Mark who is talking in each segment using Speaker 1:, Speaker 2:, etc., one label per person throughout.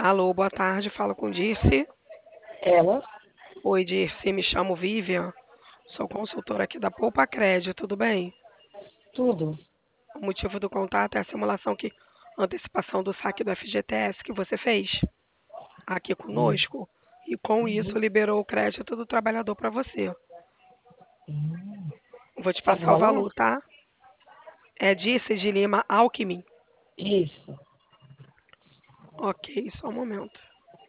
Speaker 1: Alô, boa tarde, fala com Dirce.
Speaker 2: Ela,
Speaker 1: Oi, Dirce, me chamo Vivian, sou consultora aqui da Poupa Crédito, tudo bem?
Speaker 2: tudo.
Speaker 1: O motivo do contato é a simulação que antecipação do saque do FGTS que você fez aqui
Speaker 2: Hum,
Speaker 1: conosco e com isso
Speaker 2: uhum.
Speaker 1: liberou o crédito do trabalhador para você. Vou te
Speaker 2: Sabe o
Speaker 1: passar o
Speaker 2: valor?
Speaker 1: valor, tá? É Dirce de Lima Alckmin.
Speaker 2: Isso.
Speaker 1: Ok, só um momento.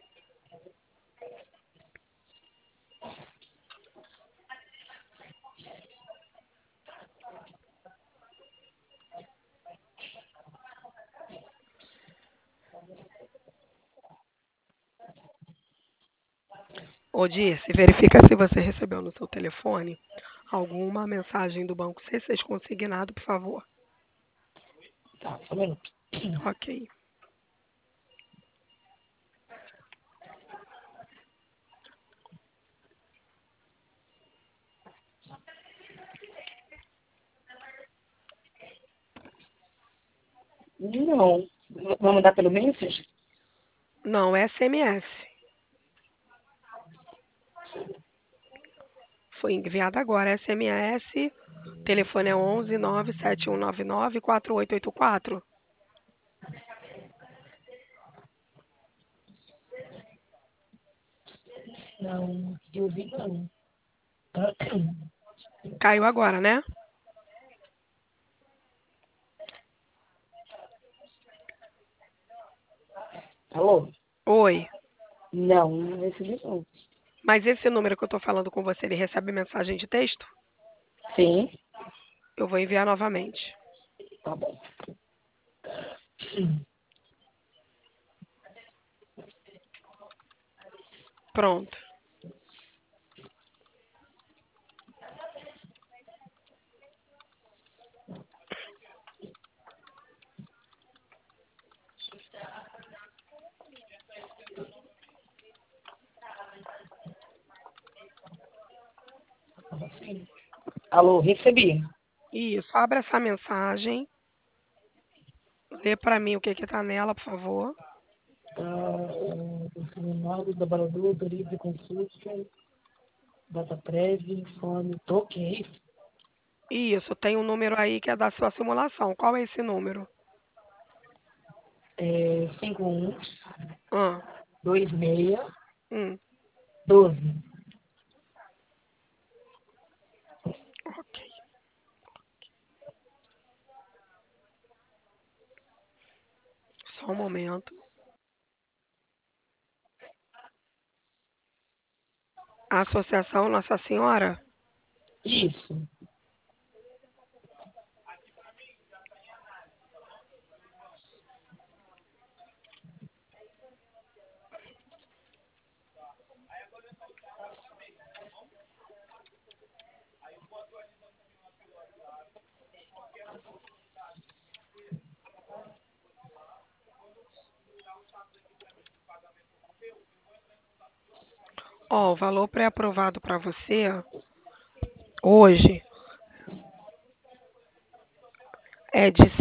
Speaker 1: Ô Dirce, verifica se você recebeu no seu telefone alguma mensagem do Banco C6 consignado, por favor.
Speaker 2: Tá, só um minuto.
Speaker 1: Ok.
Speaker 2: Não. Vamos mandar pelo Message?
Speaker 1: Não, é SMS. Foi enviado agora. SMS. Telefone é 11 97199 4884.
Speaker 2: Não, eu vi não.
Speaker 1: Caiu agora, né?
Speaker 2: Alô?
Speaker 1: Oi.
Speaker 2: Não, não recebi não.
Speaker 1: Mas esse número que eu estou falando com você, ele recebe mensagem de texto?
Speaker 2: Sim,
Speaker 1: Eu vou enviar novamente.
Speaker 2: tá bom.
Speaker 1: Pronto.
Speaker 2: Alô, recebi.
Speaker 1: Isso. Abre essa mensagem. Lê para mim o que está nela, por favor.
Speaker 2: O Leonardo, trabalhador, período de consulta, data prévia, informe. Ok.
Speaker 1: Isso. Tem um número aí que é da sua simulação. Qual é esse número?
Speaker 2: 51
Speaker 1: Ah,
Speaker 2: 26
Speaker 1: hum,
Speaker 2: 12.
Speaker 1: ok. Só um momento. Associação Nossa Senhora?
Speaker 2: Isso.
Speaker 1: Ó, o valor pré-aprovado para você hoje é de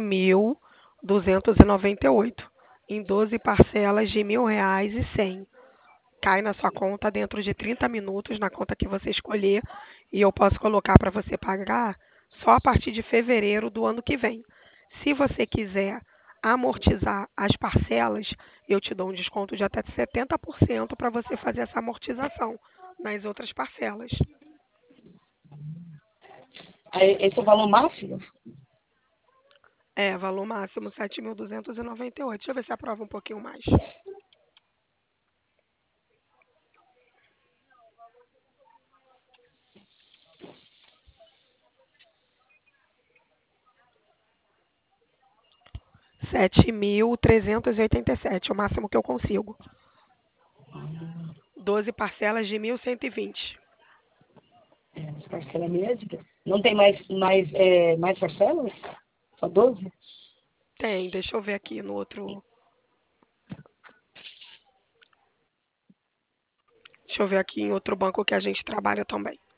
Speaker 1: 7.298 em 12 parcelas de R$ 1.000,100. Cai na sua conta dentro de 30 minutos, na conta que você escolher, e eu posso colocar para você pagar só a partir de fevereiro do ano que vem. Se você quiser amortizar as parcelas, eu te dou um desconto de até 70% para você fazer essa amortização nas outras parcelas.
Speaker 2: Aí, esse é o valor máximo?
Speaker 1: É, valor máximo 7.298. Deixa eu ver se aprova um pouquinho mais. 7.387, é o máximo que eu consigo. 12 parcelas de 1.120.
Speaker 2: As parcelas médicas. Não tem mais parcelas? Só 12?
Speaker 1: Tem, deixa eu ver aqui no outro. Deixa eu ver aqui em outro banco que a gente trabalha também.